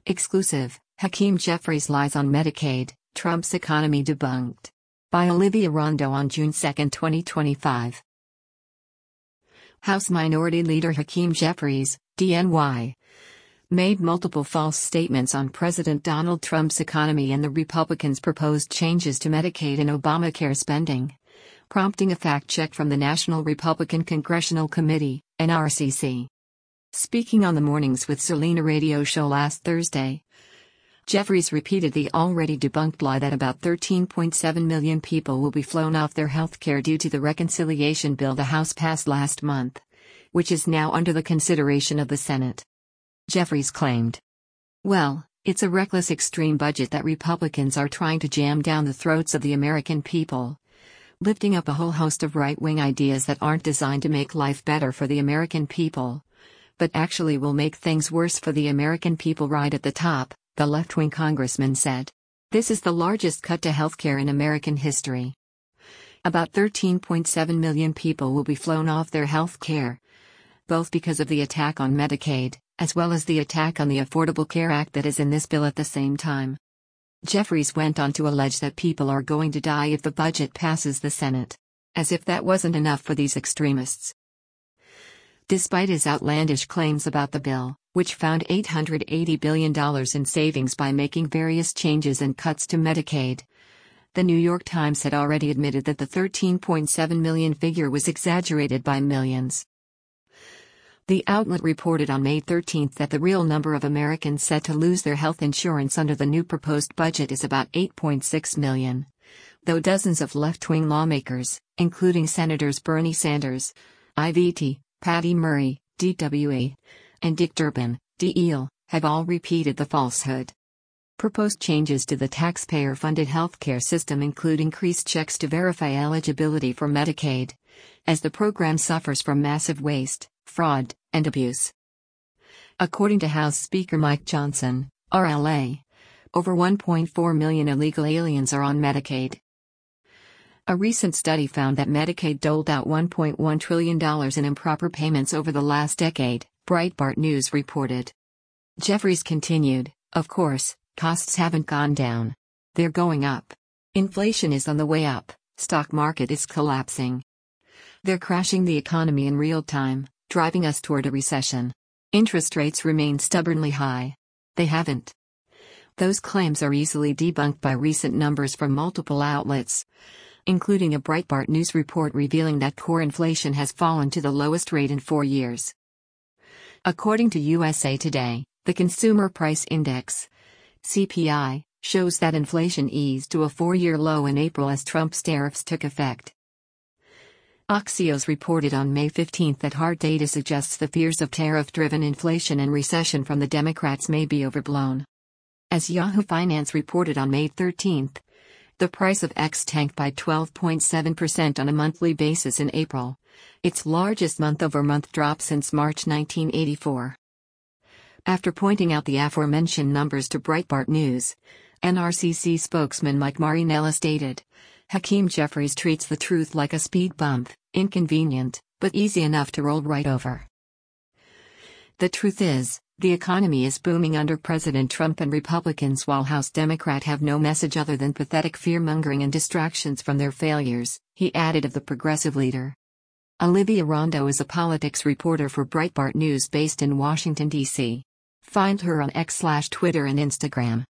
Exclusive, Hakeem Jeffries lies on Medicaid, Trump's economy debunked. By Olivia Rondo on June 2, 2025. House Minority Leader Hakeem Jeffries, DNY, made multiple false statements on President Donald Trump's economy and the Republicans' proposed changes to Medicaid and Obamacare spending, prompting a fact-check from the National Republican Congressional Committee, NRCC. Speaking on the Mornings with Selena radio show last Thursday, Jeffries repeated the already debunked lie that about 13.7 million people will be flown off their health care due to the reconciliation bill the House passed last month, which is now under the consideration of the Senate. Jeffries claimed, "Well, it's a reckless extreme budget that Republicans are trying to jam down the throats of the American people, lifting up a whole host of right-wing ideas that aren't designed to make life better for the American people, but actually will make things worse for the American people right at the top," the left-wing congressman said. This is the largest cut to healthcare in American history. About 13.7 million people will be flown off their health care, both because of the attack on Medicaid, as well as the attack on the Affordable Care Act that is in this bill at the same time. Jeffries went on to allege that people are going to die if the budget passes the Senate. As if that wasn't enough for these extremists. Despite his outlandish claims about the bill, which found $880 billion in savings by making various changes and cuts to Medicaid, the New York Times had already admitted that the 13.7 million figure was exaggerated by millions. The outlet reported on May 13 that the real number of Americans set to lose their health insurance under the new proposed budget is about 8.6 million, though dozens of left-wing lawmakers, including Senators Bernie Sanders, IVT, Patty Murray, DWA, and Dick Durbin, DEL, have all repeated the falsehood. Proposed changes to the taxpayer-funded healthcare system include increased checks to verify eligibility for Medicaid, as the program suffers from massive waste, fraud, and abuse. According to House Speaker Mike Johnson, RLA, over 1.4 million illegal aliens are on Medicaid. A recent study found that Medicaid doled out $1.1 trillion in improper payments over the last decade, Breitbart News reported. Jeffries continued, "Of course, costs haven't gone down. They're going up. Inflation is on the way up, stock market is collapsing. They're crashing the economy in real time, driving us toward a recession. Interest rates remain stubbornly high. They haven't." Those claims are easily debunked by recent numbers from multiple outlets, including a Breitbart News report revealing that core inflation has fallen to the lowest rate in 4 years. According to USA Today, the Consumer Price Index, CPI, shows that inflation eased to a 4-year low in April as Trump's tariffs took effect. Axios reported on May 15 that hard data suggests the fears of tariff-driven inflation and recession from the Democrats may be overblown. As Yahoo Finance reported on May 13, the price of X tanked by 12.7% on a monthly basis in April, its largest month-over-month drop since March 1984. After pointing out the aforementioned numbers to Breitbart News, NRCC spokesman Mike Marinella stated, "Hakeem Jeffries treats the truth like a speed bump, inconvenient, but easy enough to roll right over. The truth is, the economy is booming under President Trump and Republicans while House Democrats have no message other than pathetic fear-mongering and distractions from their failures," he added of the progressive leader. Olivia Rondo is a politics reporter for Breitbart News based in Washington, D.C. Find her on X/Twitter and Instagram.